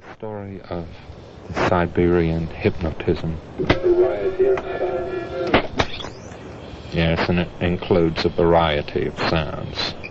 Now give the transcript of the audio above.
Story of the Siberian hypnotism. Yes, and it includes a variety of sounds.